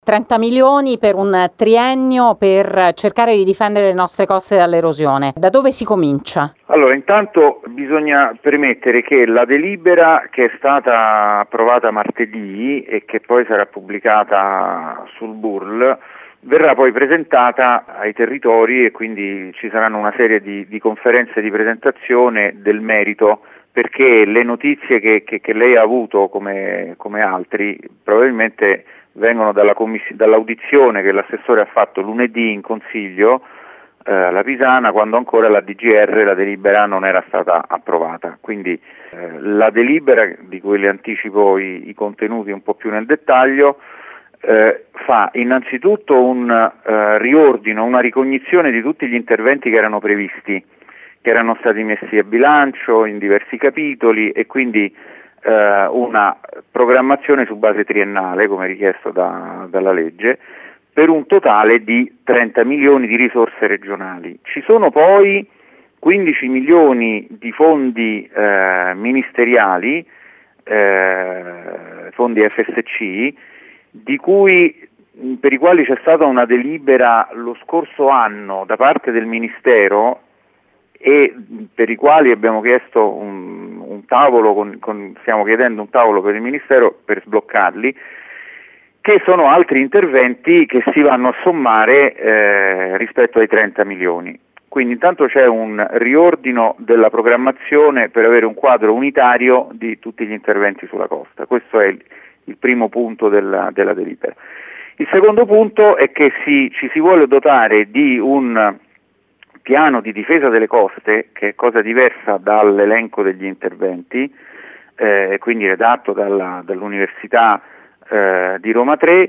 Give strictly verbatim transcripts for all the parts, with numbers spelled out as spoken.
trenta milioni per un triennio per cercare di difendere le nostre coste dall'erosione. Da dove si comincia? Allora, intanto bisogna premettere che la delibera che è stata approvata martedì e che poi sarà pubblicata sul B U R L verrà poi presentata ai territori, e quindi ci saranno una serie di, di conferenze di presentazione del merito, perché le notizie che, che, che lei ha avuto come, come altri probabilmente vengono dalla commiss- dall'audizione che l'assessore ha fatto lunedì in consiglio eh, alla Pisana, quando ancora la D G R, la delibera, non era stata approvata. Quindi eh, la delibera, di cui le anticipo i, i contenuti un po' più nel dettaglio, eh, fa innanzitutto un eh, riordino, una ricognizione di tutti gli interventi che erano previsti, che erano stati messi a bilancio in diversi capitoli, e quindi eh, una programmazione su base triennale, come richiesto da, dalla legge, per un totale di trenta milioni di risorse regionali. Ci sono poi quindici milioni di fondi eh, ministeriali, eh, fondi F S C, di cui, per i quali c'è stata una delibera lo scorso anno da parte del Ministero, e per i quali abbiamo chiesto un, un tavolo, con, con, stiamo chiedendo un tavolo per il Ministero per sbloccarli, che sono altri interventi che si vanno a sommare eh, rispetto ai trenta milioni. Quindi intanto c'è un riordino della programmazione per avere un quadro unitario di tutti gli interventi sulla costa. Questo è il, il primo punto della, della delibera. Il secondo punto è che si, ci si vuole dotare di un piano di difesa delle coste, che è cosa diversa dall'elenco degli interventi, eh, quindi redatto dalla, dall'Università eh, di Roma tre,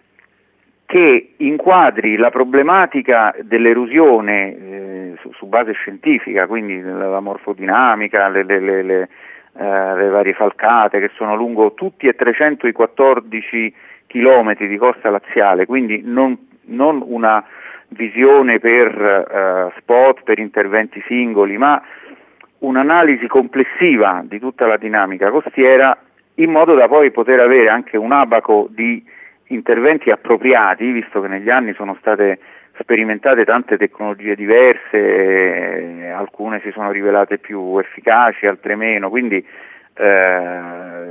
che inquadri la problematica dell'erosione eh, su, su base scientifica, quindi la morfodinamica, le, le, le, le, eh, le varie falcate che sono lungo tutti e trecentoquattordici chilometri di costa laziale, quindi non, non una visione per eh, spot, per interventi singoli, ma un'analisi complessiva di tutta la dinamica costiera, in modo da poi poter avere anche un abaco di interventi appropriati, visto che negli anni sono state sperimentate tante tecnologie diverse, eh, alcune si sono rivelate più efficaci, altre meno, quindi eh,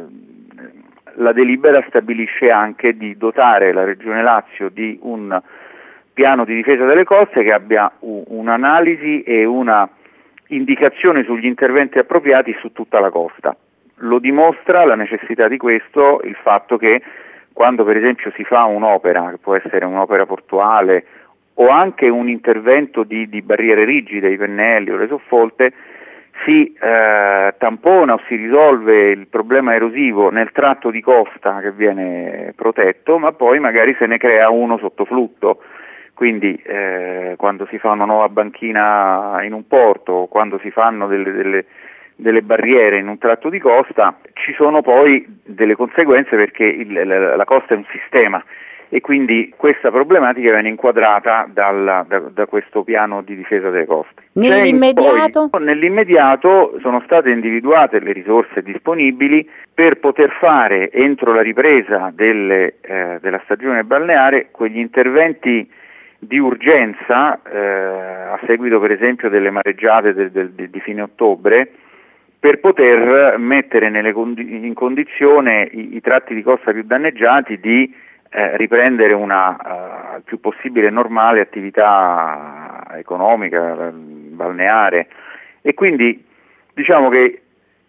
la delibera stabilisce anche di dotare la Regione Lazio di un piano di difesa delle coste che abbia un'analisi e una indicazione sugli interventi appropriati su tutta la costa. Lo dimostra la necessità di questo il fatto che quando per esempio si fa un'opera, che può essere un'opera portuale o anche un intervento di, di barriere rigide, i pennelli o le soffolte, si eh, tampona o si risolve il problema erosivo nel tratto di costa che viene protetto, ma poi magari se ne crea uno sottoflutto. Quindi eh, quando si fa una nuova banchina in un porto, quando si fanno delle, delle, delle barriere in un tratto di costa, ci sono poi delle conseguenze, perché il, la, la costa è un sistema, e quindi questa problematica viene inquadrata dal, da, da questo piano di difesa delle coste. Nell'immediato? Poi, nell'immediato sono state individuate le risorse disponibili per poter fare entro la ripresa delle, eh, della stagione balneare quegli interventi di urgenza eh, a seguito per esempio delle mareggiate del, del, di fine ottobre, per poter mettere nelle condi- in condizione i, i tratti di costa più danneggiati di eh, riprendere una uh, il più possibile normale attività economica, balneare. E quindi diciamo che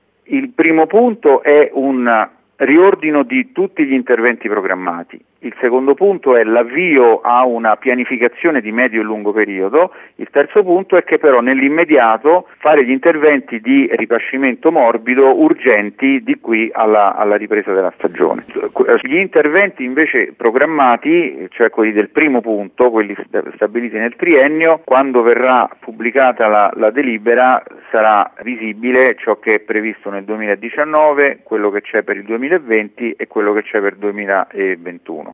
il primo punto è un riordino di tutti gli interventi programmati. Il secondo punto è l'avvio a una pianificazione di medio e lungo periodo. Il terzo punto è che però nell'immediato fare gli interventi di ripascimento morbido urgenti di qui alla, alla ripresa della stagione. Gli interventi invece programmati, cioè quelli del primo punto, quelli stabiliti nel triennio, quando verrà pubblicata la, la delibera sarà visibile ciò che è previsto nel duemiladiciannove, quello che c'è per il duemilaventi e quello che c'è per il duemilaventuno.